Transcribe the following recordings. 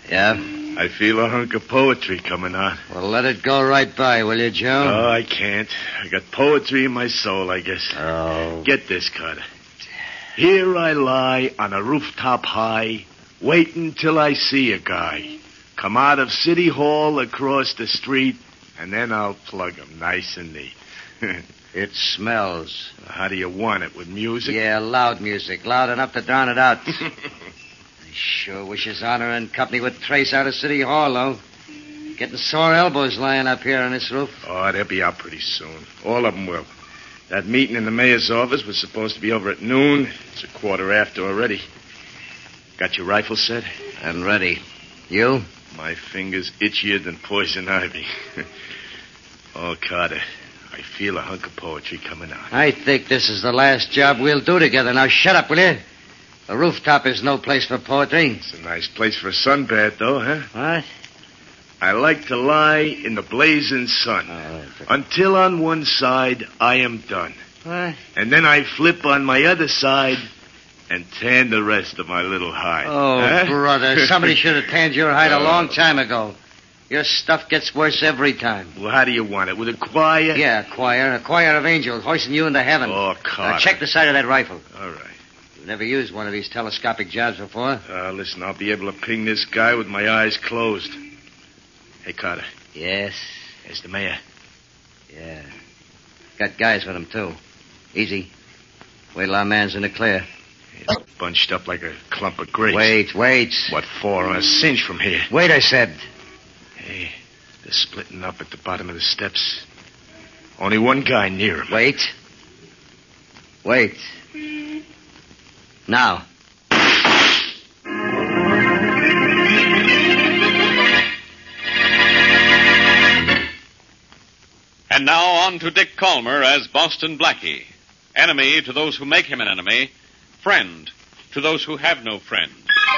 Yeah? I feel a hunk of poetry coming on. Well, let it go right by, will you, Joe? Oh, I can't. I got poetry in my soul, I guess. Oh. Get this, Carter. Here I lie on a rooftop high, waiting till I see a guy. Come out of City Hall across the street, and then I'll plug him nice and neat. It smells. How do you want it, with music? Yeah, loud music. Loud enough to drown it out. I sure wish His Honor and company would trace out of City Hall, though. Getting sore elbows lying up here on this roof. Oh, they'll be out pretty soon. All of them will. That meeting in the mayor's office was supposed to be over at noon. It's 1:15 already. Got your rifle set? I'm ready. You? My fingers itchier than poison ivy. Oh, Carter, I feel a hunk of poetry coming out. I think this is the last job we'll do together. Now shut up, will you? The rooftop is no place for poetry. It's a nice place for a sunbath, though, huh? What? I like to lie in the blazing sun until on one side I am done. What? And then I flip on my other side and tan the rest of my little hide. Oh, huh? Brother, somebody should have tanned your hide a long time ago. Your stuff gets worse every time. Well, how do you want it? With a choir? Yeah, a choir of angels hoisting you into heaven. Oh, Carter. Now check the sight of that rifle. All right. You've never used one of these telescopic jobs before. Listen, I'll be able to ping this guy with my eyes closed. Hey, Carter. Yes? There's the mayor. Yeah. Got guys with him, too. Easy. Wait till our man's in the clear. He's bunched up like a clump of grapes. Wait. What for? On a cinch from here. Wait, I said. Hey, they're splitting up at the bottom of the steps. Only one guy near him. Wait. Now. And now on to Dick Calmer as Boston Blackie. Enemy to those who make him an enemy. Friend to those who have no friend.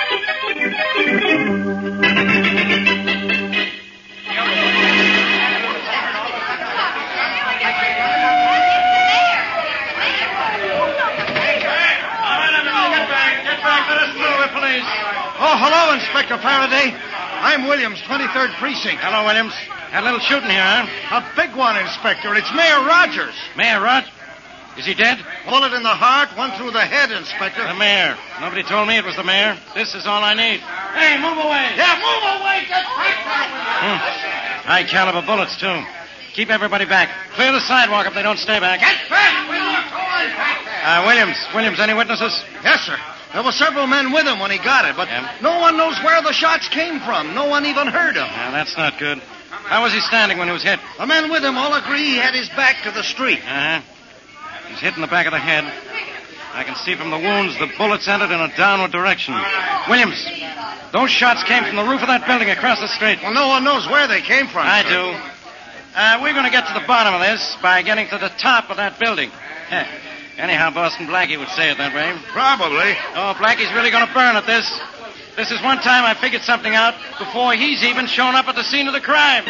Oh, hello, Inspector Faraday. I'm Williams, 23rd Precinct. Hello, Williams. Had a little shooting here, huh? A big one, Inspector. It's Mayor Rogers. Mayor Rogers? Is he dead? Bullet in the heart, one through the head, Inspector. The mayor. Nobody told me it was the mayor. This is all I need. Hey, move away. Yeah, move away. Get back there. High caliber bullets, too. Keep everybody back. Clear the sidewalk if they don't stay back. Get back. We're not going back there. Williams, any witnesses? Yes, sir. There were several men with him when he got it, but no one knows where the shots came from. No one even heard them. Yeah, that's not good. How was he standing when he was hit? The men with him all agree he had his back to the street. Uh-huh. He's hit in the back of the head. I can see from the wounds the bullets entered in a downward direction. Williams, those shots came from the roof of that building across the street. Well, no one knows where they came from. I do. We're going to get to the bottom of this by getting to the top of that building. Anyhow, Boston Blackie would say it that way. Probably. Oh, Blackie's really going to burn at this. This is one time I figured something out before he's even shown up at the scene of the crime.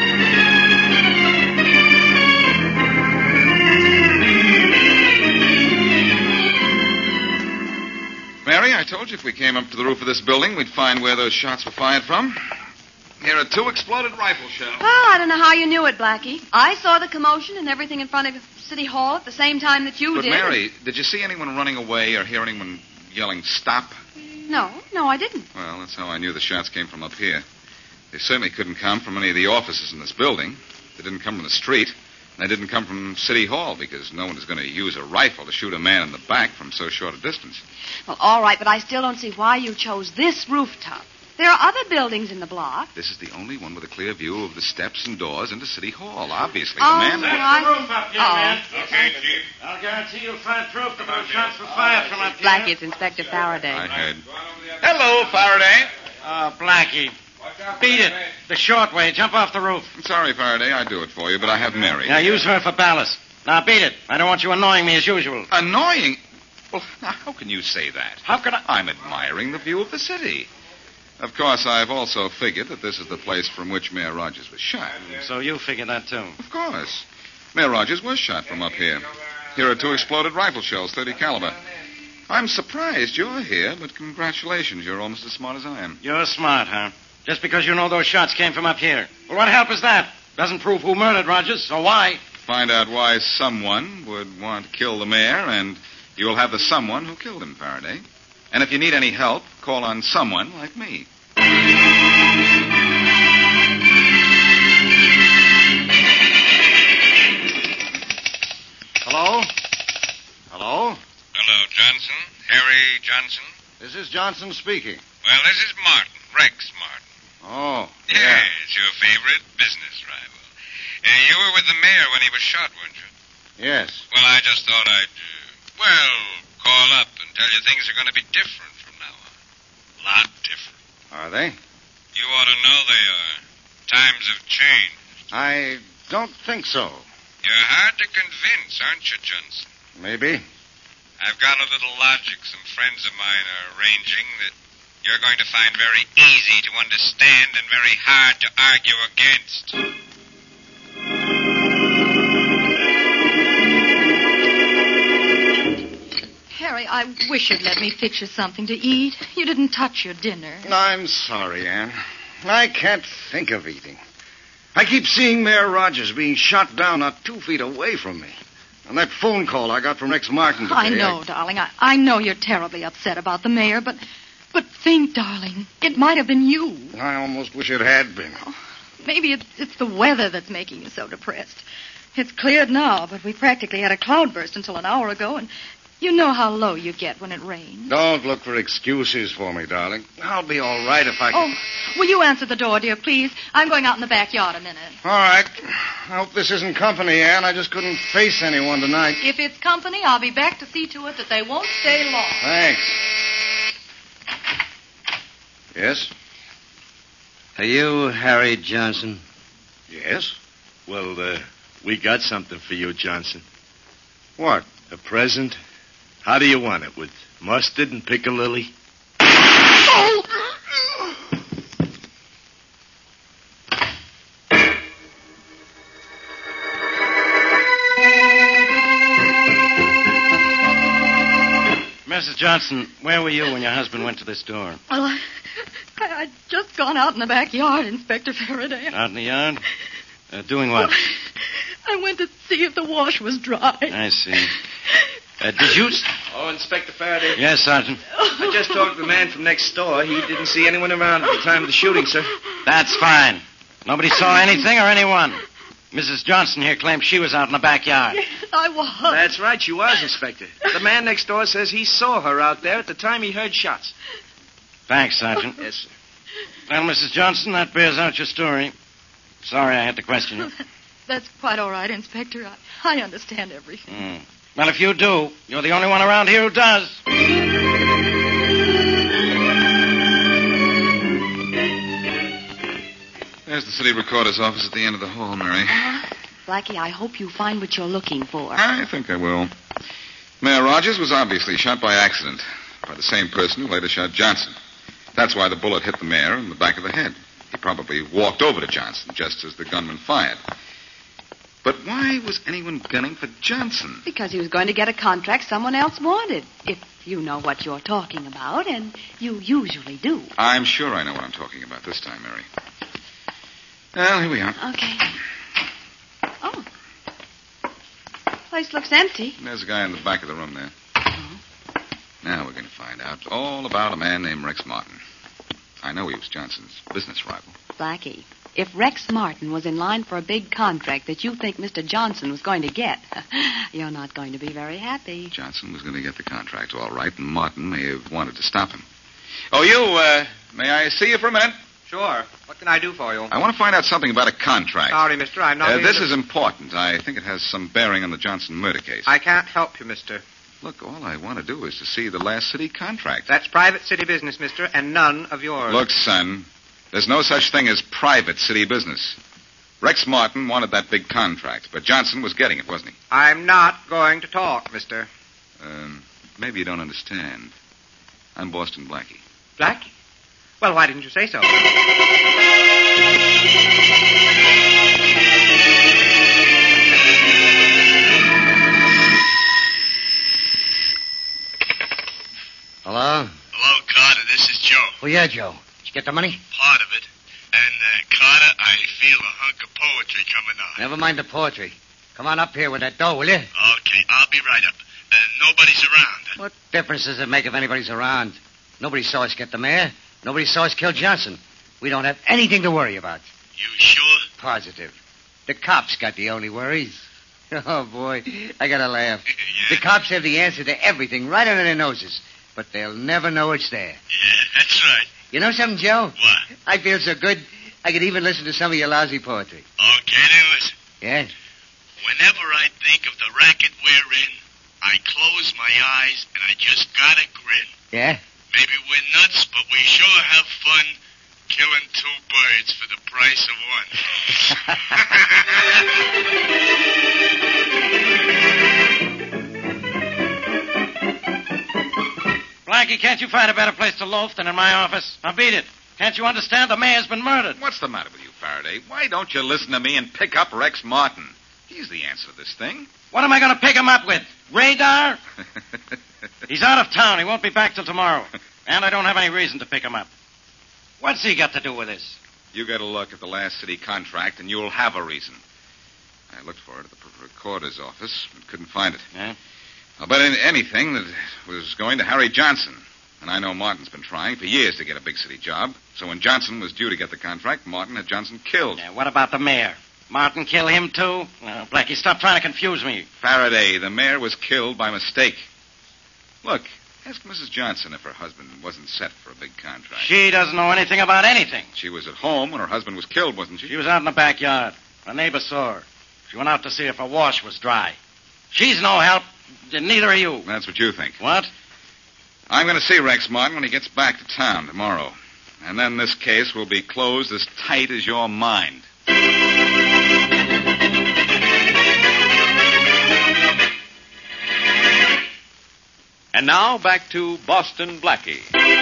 Mary, I told you if we came up to the roof of this building, we'd find where those shots were fired from. Here are 2 exploded rifle shells. Oh, I don't know how you knew it, Blackie. I saw the commotion and everything in front of City Hall at the same time that you did. But, Mary, did you see anyone running away or hear anyone yelling, stop? No, I didn't. Well, that's how I knew the shots came from up here. They certainly couldn't come from any of the offices in this building. They didn't come from the street. And they didn't come from City Hall because no one is going to use a rifle to shoot a man in the back from so short a distance. Well, all right, but I still don't see why you chose this rooftop. There are other buildings in the block. This is the only one with a clear view of the steps and doors into City Hall. Obviously, Oh, the man... That's the roof up here, man. Okay, Chief. I'll guarantee you'll find proof that those shots were fired from up here. Blackie, it's Inspector Faraday. I heard. Hello, Faraday. Blackie. Beat it. The short way. Jump off the roof. I'm sorry, Faraday. I'd do it for you, but I have Mary. Now, use her for ballast. Now, beat it. I don't want you annoying me as usual. Annoying? Well, now, how can you say that? How can I... I'm admiring the view of the city. Of course, I've also figured that this is the place from which Mayor Rogers was shot. So you figured that, too. Of course. Mayor Rogers was shot from up here. Here are 2 exploded rifle shells, 30 caliber. I'm surprised you're here, but congratulations. You're almost as smart as I am. You're smart, huh? Just because you know those shots came from up here. Well, what help is that? Doesn't prove who murdered Rogers, or why. Find out why someone would want to kill the mayor, and you will have the someone who killed him, Faraday. And if you need any help, call on someone like me. Hello? Hello? Hello, Johnson. Harry Johnson. This is Johnson speaking. Well, this is Martin, Rex Martin. Oh, Yes, your favorite business rival. You were with the mayor when he was shot, weren't you? yes. Well, I just thought I'd, call up and tell you things are going to be different from now on. A lot different. Are they? You ought to know they are. Times have changed. I don't think so. You're hard to convince, aren't you, Johnson? Maybe. I've got a little logic some friends of mine are arranging that you're going to find very easy to understand and very hard to argue against. Harry, I wish you'd let me fix you something to eat. You didn't touch your dinner. I'm sorry, Ann. I can't think of eating. I keep seeing Mayor Rogers being shot down not 2 feet away from me. And that phone call I got from Rex Martin today. I know, darling. I know you're terribly upset about the mayor, but think, darling, it might have been you. I almost wish it had been. Maybe it's the weather that's making you so depressed. It's cleared now, but we practically had a cloudburst until an hour ago, and you know how low you get when it rains. Don't look for excuses for me, darling. I'll be all right if I can... Oh, will you answer the door, dear, please? I'm going out in the backyard a minute. All right. I hope this isn't company, Ann. I just couldn't face anyone tonight. If it's company, I'll be back to see to it that they won't stay long. Thanks. Yes? Are you Harry Johnson? Yes? Well, we got something for you, Johnson. What? A present? How do you want it? With mustard and piccalilli? Mrs. Johnson, where were you when your husband went to this door? Well, I'd just gone out in the backyard, Inspector Faraday. Out in the yard? Doing what? I went to see if the wash was dry. I see. Did you... Oh, Inspector Faraday. Yes, Sergeant. I just talked to the man from next door. He didn't see anyone around at the time of the shooting, sir. That's fine. Nobody saw anything or anyone. Mrs. Johnson here claims she was out in the backyard. Yes, I was. That's right, she was, Inspector. The man next door says he saw her out there at the time he heard shots. Thanks, Sergeant. Yes, sir. Well, Mrs. Johnson, that bears out your story. Sorry I had to question you. That's quite all right, Inspector. I understand everything. Well, if you do, you're the only one around here who does. There's the city recorder's office at the end of the hall, Mary. Blackie, I hope you find what you're looking for. I think I will. Mayor Rogers was obviously shot by accident by the same person who later shot Johnson. That's why the bullet hit the mayor in the back of the head. He probably walked over to Johnson just as the gunman fired. But why was anyone gunning for Johnson? Because he was going to get a contract someone else wanted. If you know what you're talking about, and you usually do. I'm sure I know what I'm talking about this time, Mary. Well, here we are. Okay. Oh. Place looks empty. There's a guy in the back of the room there. Now we're going to find out all about a man named Rex Martin. I know he was Johnson's business rival. Blackie, if Rex Martin was in line for a big contract that you think Mr. Johnson was going to get, you're not going to be very happy. Johnson was going to get the contract, all right, and Martin may have wanted to stop him. Oh, you, may I see you for a minute? Sure. What can I do for you? I want to find out something about a contract. Sorry, mister, I'm not... This is important. I think it has some bearing on the Johnson murder case. I can't help you, mister. Look, all I want to do is to see the last city contract. That's private city business, mister, and none of yours. Look, son, there's no such thing as private city business. Rex Martin wanted that big contract, but Johnson was getting it, wasn't he? I'm not going to talk, mister. Maybe you don't understand. I'm Boston Blackie. Blackie? Well, why didn't you say so? Hello? Hello, Carter. This is Joe. Oh, yeah, Joe. Did you get the money? Part of it. Carter, I feel a hunk of poetry coming on. Never mind the poetry. Come on up here with that dough, will you? Okay, I'll be right up. Nobody's around. What difference does it make if anybody's around? Nobody saw us get the mayor. Nobody saw us kill Johnson. We don't have anything to worry about. You sure? Positive. The cops got the only worries. Oh, boy, I gotta laugh. Yeah. The cops have the answer to everything right under their noses, but they'll never know it's there. Yeah, that's right. You know something, Joe? What? I feel so good, I could even listen to some of your lousy poetry. Okay, then listen. Yes? Whenever I think of the racket we're in, I close my eyes and I just gotta grin. Yeah? Maybe we're nuts, but we sure have fun killing two birds for the price of one. Blackie, can't you find a better place to loaf than in my office? Now beat it. Can't you understand the mayor's been murdered? What's the matter with you, Faraday? Why don't you listen to me and pick up Rex Martin? He's the answer to this thing. What am I going to pick him up with? Radar? He's out of town. He won't be back till tomorrow. And I don't have any reason to pick him up. What's he got to do with this? You get a look at the last city contract, and you'll have a reason. I looked for it at the recorder's office, but couldn't find it. Yeah? I'll bet anything that it was going to Harry Johnson. And I know Martin's been trying for years to get a big city job. So when Johnson was due to get the contract, Martin had Johnson killed. Yeah, what about the mayor? Martin kill him, too? No, Blackie, stop trying to confuse me. Faraday, the mayor was killed by mistake. Look, ask Mrs. Johnson if her husband wasn't set for a big contract. She doesn't know anything about anything. She was at home when her husband was killed, wasn't she? She was out in the backyard. A neighbor saw her. She went out to see if her wash was dry. She's no help. Neither are you. That's what you think. What? I'm going to see Rex Martin when he gets back to town tomorrow. And then this case will be closed as tight as your mind. And now back to Boston Blackie.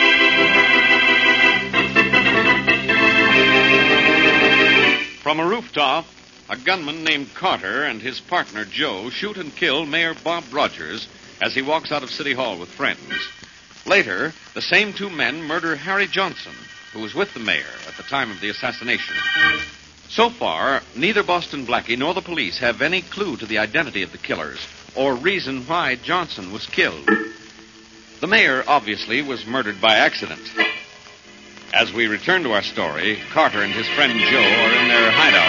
From a rooftop, a gunman named Carter and his partner Joe shoot and kill Mayor Bob Rogers as he walks out of City Hall with friends. Later, the same two men murder Harry Johnson, who was with the mayor at the time of the assassination. So far, neither Boston Blackie nor the police have any clue to the identity of the killers or reason why Johnson was killed. The mayor, obviously, was murdered by accident. As we return to our story, Carter and his friend Joe are in their hideout.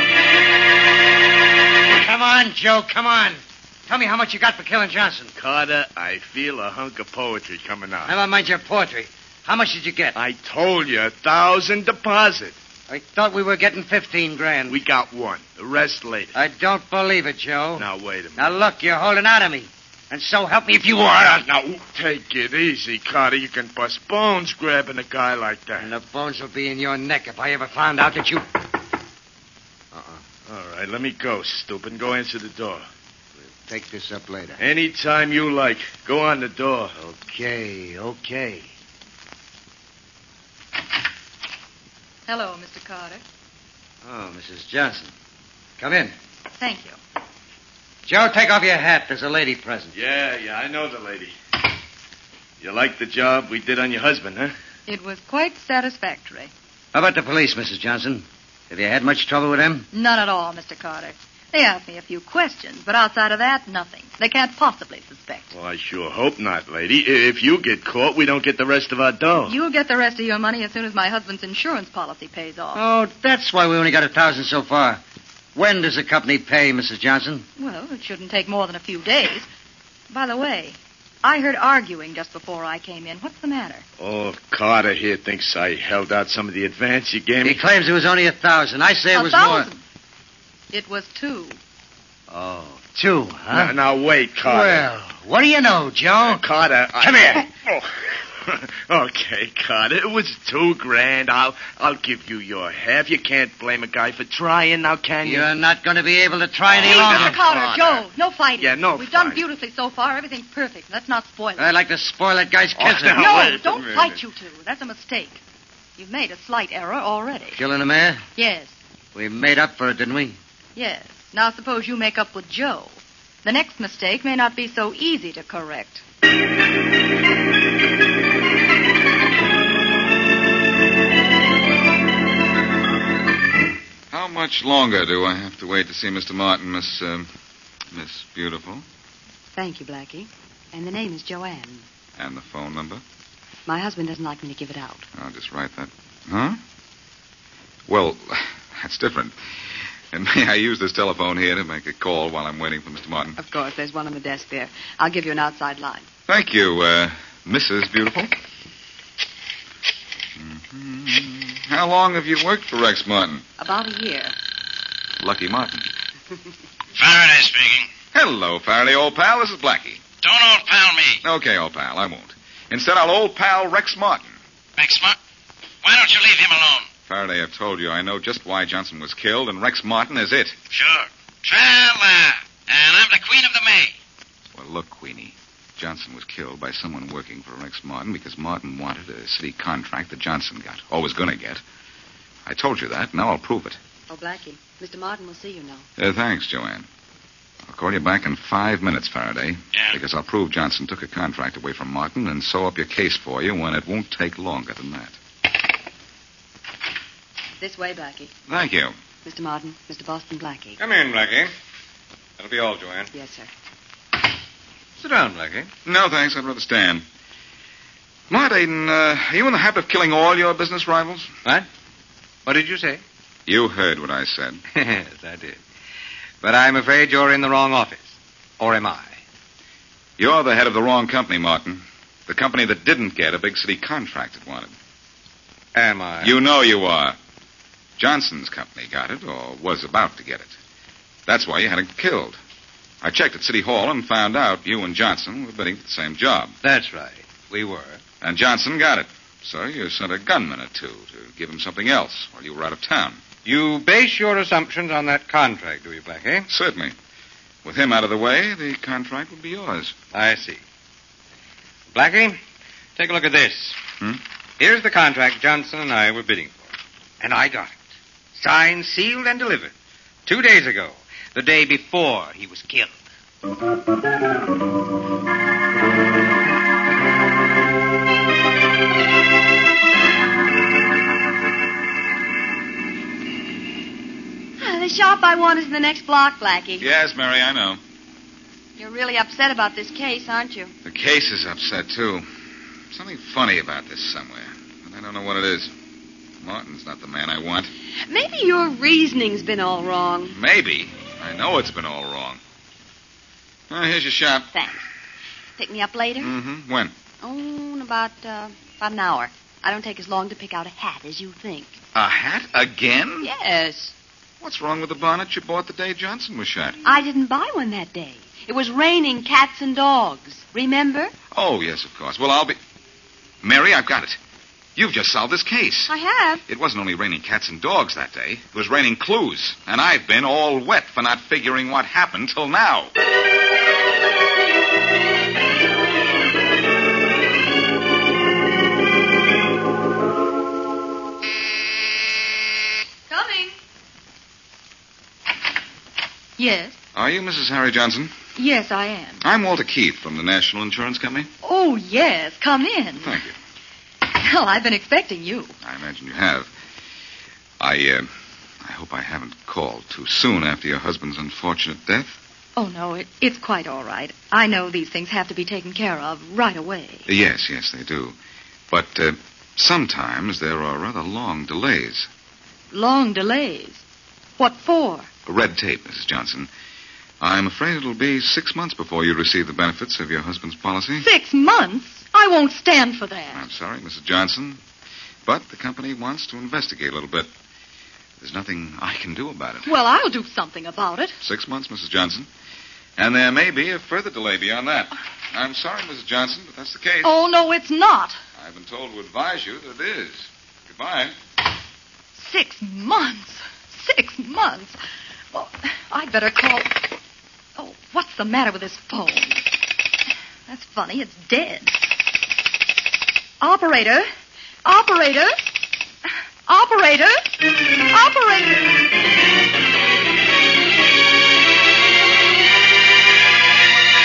Come on, Joe, come on. Tell me how much you got for killing Johnson. Carter, I feel a hunk of poetry coming on. Never mind your poetry. How much did you get? I told you, 1,000 deposit. I thought we were getting 15 grand. We got one. The rest later. I don't believe it, Joe. Now, wait a minute. Now, look, you're holding out on me. And so help me if you are. Now, take it easy, Carter. You can bust bones grabbing a guy like that. And the bones will be in your neck if I ever found out that you... All right, let me go, stupid. Go answer the door. We'll take this up later. Anytime you like. Go on the door. Okay. Hello, Mr. Carter. Oh, Mrs. Johnson. Come in. Thank you. Joe, take off your hat. There's a lady present. Yeah, I know the lady. You like the job we did on your husband, huh? It was quite satisfactory. How about the police, Mrs. Johnson? Have you had much trouble with them? None at all, Mr. Carter. They asked me a few questions, but outside of that, nothing. They can't possibly suspect. Well, I sure hope not, lady. If you get caught, we don't get the rest of our dough. You'll get the rest of your money as soon as my husband's insurance policy pays off. Oh, that's why we only got 1,000 so far. When does the company pay, Mrs. Johnson? Well, it shouldn't take more than a few days. By the way, I heard arguing just before I came in. What's the matter? Oh, Carter here thinks I held out some of the advance you gave me. He claims it was only 1,000. I say it was 1,000? more. It was 2. Oh, 2, huh? Now, wait, Carter. Well, what do you know, Joe? Carter, Come here. Okay, Carter, it was $2 grand. I'll give you your half. You can't blame a guy for trying, now can you? You're not going to be able to try any longer. Mr. Carter, Joe, no fighting. Yeah, no We've done fighting. beautifully so far. Everything's perfect. Let's not spoil it. I'd like to spoil that guy's kiss. now, No, wait a don't minute. fight, you two. That's a mistake. You've made a slight error already. Killing the mayor? Yes, We made up for it, didn't we? yes. Now suppose you make up with Joe. The next mistake may not be so easy to correct. much longer do I have to wait to see Mr. Martin, Miss Beautiful? Thank you, Blackie. And the name is Joanne. And the phone number? My husband doesn't like me to give it out. I'll just write that. Huh? Well, that's different. And may I use this telephone here to make a call while I'm waiting for Mr. Martin? Of course, there's one on the desk there. I'll give you an outside line. Thank you, Mrs. Beautiful. Mm-hmm. How long have you worked for Rex Martin? About a year. Lucky Martin. Faraday speaking. Hello, Faraday, old pal. This is Blackie. Don't old pal me. Okay, old pal, I won't. Instead, I'll old pal Rex Martin. Rex Martin? Why don't you leave him alone? Faraday, I've told you I know just why Johnson was killed, and Rex Martin is it. Sure. Tra-la. And I'm the Queen of the May. Well, look, Queenie. Johnson was killed by someone working for Rex Martin because Martin wanted a city contract that Johnson got, or was going to get. I told you that. Now I'll prove it. Oh, Blackie, Mr. Martin will see you now. Thanks, Joanne. I'll call you back in 5 minutes, Faraday. Yeah. Because I'll prove Johnson took a contract away from Martin and sew up your case for you when it won't take longer than that. This way, Blackie. Thank you. Mr. Martin, Mr. Boston Blackie. Come in, Blackie. That'll be all, Joanne. Yes, sir. Sit down, Blackie. No, thanks. I'd rather stand. Martin, are you in the habit of killing all your business rivals? What? What did you say? You heard what I said. Yes, I did. But I'm afraid you're in the wrong office. Or am I? You're the head of the wrong company, Martin. The company that didn't get a big city contract it wanted. Am I? You know you are. Johnson's company got it, or was about to get it. That's why you had it killed. I checked at City Hall and found out you and Johnson were bidding for the same job. That's right. We were. And Johnson got it. So you sent a gunman or two to give him something else while you were out of town. You base your assumptions on that contract, do you, Blackie? Certainly. With him out of the way, the contract would be yours. I see. Blackie, take a look at this. Here's the contract Johnson and I were bidding for. And I got it. Signed, sealed, and delivered. 2 days ago. The day before he was killed. The shop I want is in the next block, Blackie. Yes, Mary, I know. You're really upset about this case, aren't you? The case is upset, too. Something funny about this somewhere, but I don't know what it is. Martin's not the man I want. Maybe your reasoning's been all wrong. Maybe. I know it's been all wrong. Here's your shop. Thanks. Pick me up later? Mm-hmm. When? Oh, in about an hour. I don't take as long to pick out a hat as you think. A hat? Again? Yes. What's wrong with the bonnet you bought the day Johnson was shot? I didn't buy one that day. It was raining cats and dogs. Remember? Oh, yes, of course. Well, I'll be... Mary, I've got it. You've just solved this case. I have. It wasn't only raining cats and dogs that day. It was raining clues. And I've been all wet for not figuring what happened till now. Coming. Yes? Are you Mrs. Harry Johnson? Yes, I am. I'm Walter Keith from the National Insurance Company. Oh, yes. Come in. Thank you. Well, I've been expecting you. I imagine you have. I hope I haven't called too soon after your husband's unfortunate death. Oh, no, it's quite all right. I know these things have to be taken care of right away. Yes, they do. But sometimes there are rather long delays. Long delays? What for? Red tape, Mrs. Johnson. I'm afraid it'll be 6 months before you receive the benefits of your husband's policy. 6 months? I won't stand for that. I'm sorry, Mrs. Johnson, but the company wants to investigate a little bit. There's nothing I can do about it. Well, I'll do something about it. 6 months, Mrs. Johnson. And there may be a further delay beyond that. I'm sorry, Mrs. Johnson, but that's the case. Oh, no, it's not. I've been told to advise you that it is. Goodbye. 6 months. 6 months. Well, I'd better call... Oh, what's the matter with this phone? That's funny. It's dead. Operator. Operator. Operator. Operator.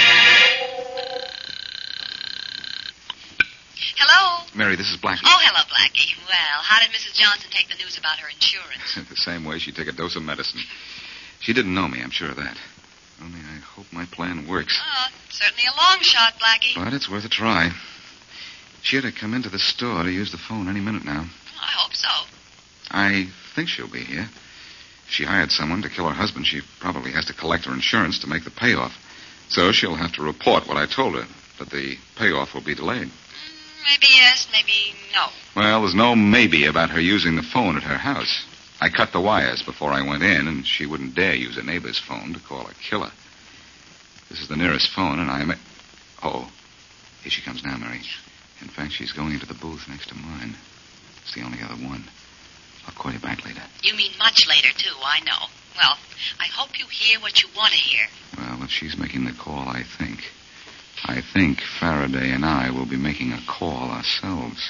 Hello? Mary, this is Blackie. Oh, hello, Blackie. Well, how did Mrs. Johnson take the news about her insurance? The same way she'd take a dose of medicine. She didn't know me, I'm sure of that. Only I hope my plan works. Oh, certainly a long shot, Blackie. But it's worth a try. She ought to come into the store to use the phone any minute now. I hope so. I think she'll be here. If she hired someone to kill her husband, she probably has to collect her insurance to make the payoff. So she'll have to report what I told her, that the payoff will be delayed. Maybe yes, maybe no. Well, there's no maybe about her using the phone at her house. I cut the wires before I went in, and she wouldn't dare use a neighbor's phone to call a killer. This is the nearest phone, and I'm... Oh, here she comes now, Mary. In fact, she's going into the booth next to mine. It's the only other one. I'll call you back later. You mean much later, too, I know. Well, I hope you hear what you want to hear. Well, if she's making the call, I think Faraday and I will be making a call ourselves.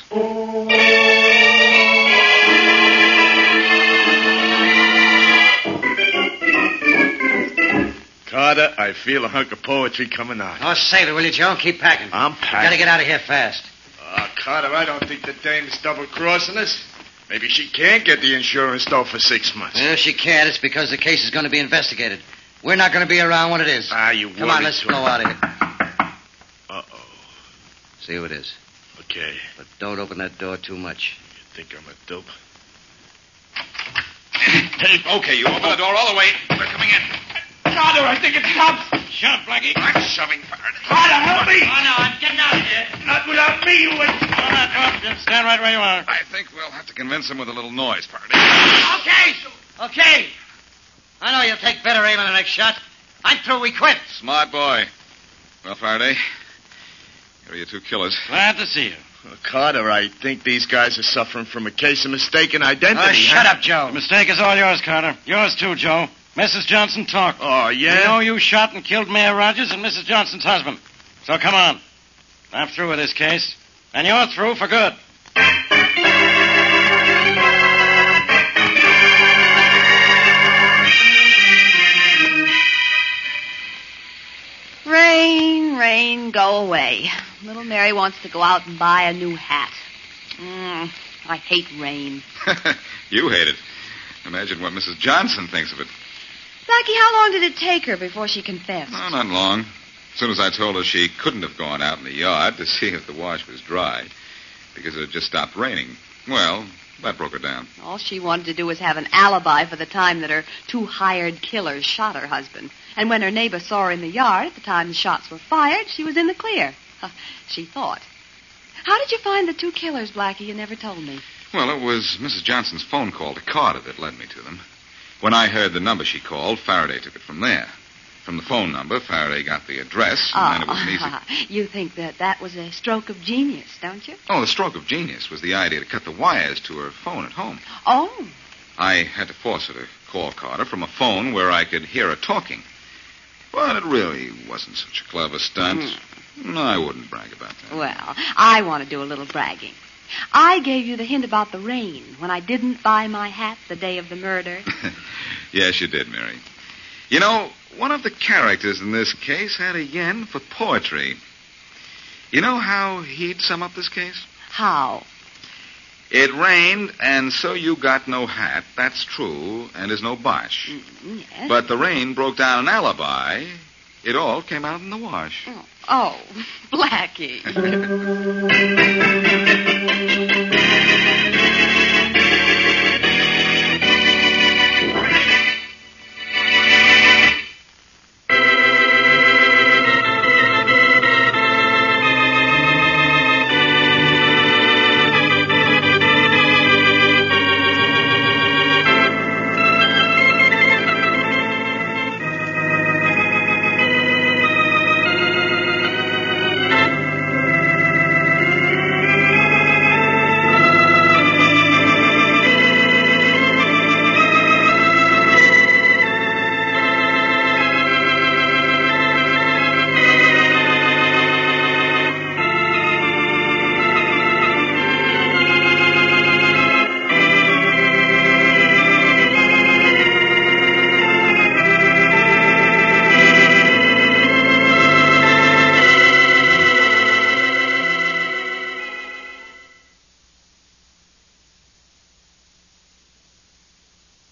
Carter, I feel a hunk of poetry coming out. Oh, save it, will you, Joe? Keep packing. I'm packing. Gotta get out of here fast. Carter, I don't think the dame's double-crossing us. Maybe she can't get the insurance, though, for 6 months. Well, if she can't, it's because the case is going to be investigated. We're not going to be around when it is. You Come on, let's blow out of here. Uh-oh. See who it is. Okay. But don't open that door too much. You think I'm a dope? Okay, you open the door all the way. We're coming in. Carter, I think it's cops. Shove, Blackie. I'm shoving Faraday. Carter, help me. Oh, no, I'm getting out of here. Not without me, you would. Just stand right where you are. I think we'll have to convince him with a little noise, Faraday. Okay. I know you'll take better aim on the next shot. I'm through. We quit. Smart boy. Well, Faraday, here are your two killers. Glad to see you. Carter, I think these guys are suffering from a case of mistaken identity. Oh, shut up, Joe. The mistake is all yours, Carter. Yours, too, Joe. Mrs. Johnson talked. Oh, yeah? We know you shot and killed Mayor Rogers and Mrs. Johnson's husband. So come on. I'm through with this case. And you're through for good. Rain, rain, go away. Little Mary wants to go out and buy a new hat. I hate rain. You hate it. Imagine what Mrs. Johnson thinks of it. Blackie, how long did it take her before she confessed? No, not long. As soon as I told her she couldn't have gone out in the yard to see if the wash was dry, because it had just stopped raining. Well, that broke her down. All she wanted to do was have an alibi for the time that her two hired killers shot her husband. And when her neighbor saw her in the yard at the time the shots were fired, she was in the clear. She thought. How did you find the two killers, Blackie? You never told me. Well, it was Mrs. Johnson's phone call to Carter that led me to them. When I heard the number she called, Faraday took it from there. From the phone number, Faraday got the address, and then it was an easy... You think that was a stroke of genius, don't you? Oh, the stroke of genius was the idea to cut the wires to her phone at home. Oh. I had to force her to call Carter from a phone where I could hear her talking. But it really wasn't such a clever stunt. No, I wouldn't brag about that. Well, I want to do a little bragging. I gave you the hint about the rain when I didn't buy my hat the day of the murder. Yes, you did, Mary. You know, one of the characters in this case had a yen for poetry. You know how he'd sum up this case? How? It rained, and so you got no hat. That's true, and there's no bosh. Yes. But the rain broke down an alibi. It all came out in the wash. Oh, Blackie.